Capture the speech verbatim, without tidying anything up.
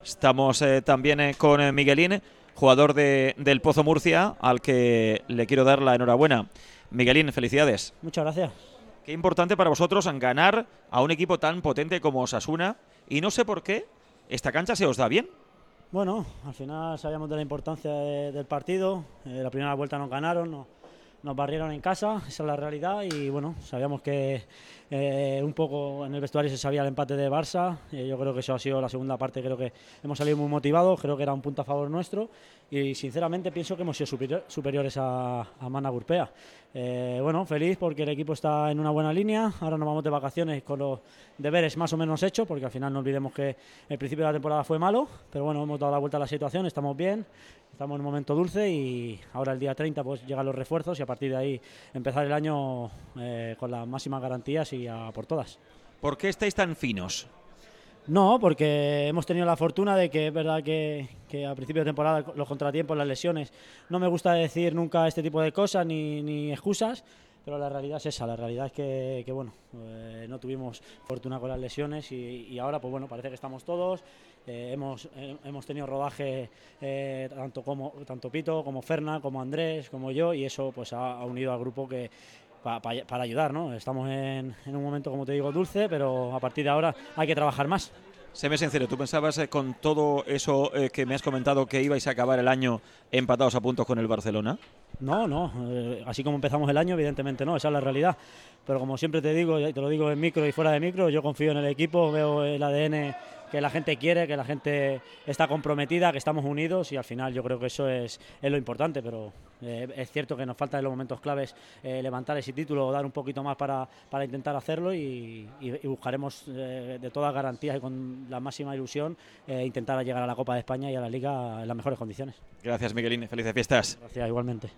Estamos eh, también eh, con eh, Miguelín, jugador de, del Pozo Murcia, al que le quiero dar la enhorabuena. Miguelín, felicidades. Muchas gracias. Qué importante para vosotros ganar a un equipo tan potente como Osasuna, y no sé por qué esta cancha se os da bien. Bueno, al final sabíamos de la importancia de, del partido. Eh, la primera vuelta nos ganaron, no, nos barrieron en casa, esa es la realidad, y bueno, sabíamos que eh, un poco en el vestuario se sabía el empate de Barça. Eh, yo creo que eso ha sido la segunda parte, creo que hemos salido muy motivados, creo que era un punto a favor nuestro y sinceramente pienso que hemos sido superior, superiores a, a Mana Gurpea. Eh, bueno, feliz porque el equipo está en una buena línea, ahora nos vamos de vacaciones con los deberes más o menos hechos, porque al final no olvidemos que el principio de la temporada fue malo, pero bueno, hemos dado la vuelta a la situación, estamos bien. Estamos en un momento dulce y ahora el día treinta pues llegan los refuerzos y a partir de ahí empezar el año eh, con las máximas garantías y a por todas. ¿Por qué estáis tan finos? No, porque hemos tenido la fortuna de que es verdad que, que a principio de temporada los contratiempos, las lesiones, no me gusta decir nunca este tipo de cosas ni, ni excusas, pero la realidad es esa, la realidad es que, que bueno, eh, no tuvimos fortuna con las lesiones y, y ahora pues bueno, parece que estamos todos, eh, hemos, eh, hemos tenido rodaje eh, tanto, como, tanto Pito como Ferna, como Andrés, como yo, y eso pues ha, ha unido al grupo que Pa, pa, para ayudar, ¿no? Estamos en, en un momento, como te digo, dulce, pero a partir de ahora hay que trabajar más. Séme sincero, ¿tú pensabas eh, con todo eso eh, que me has comentado que ibais a acabar el año empatados a puntos con el Barcelona? No, no, eh, así como empezamos el año, evidentemente no, esa es la realidad. Pero como siempre te digo, y te lo digo en micro y fuera de micro, yo confío en el equipo, veo el A D N que la gente quiere, que la gente está comprometida, que estamos unidos y al final yo creo que eso es, es lo importante, pero eh, es cierto que nos falta en los momentos claves eh, levantar ese título o dar un poquito más para, para intentar hacerlo y, y, y buscaremos eh, de todas garantías y con la máxima ilusión eh, intentar llegar a la Copa de España y a la Liga en las mejores condiciones. Gracias, Miguelín, felices fiestas. Gracias, igualmente.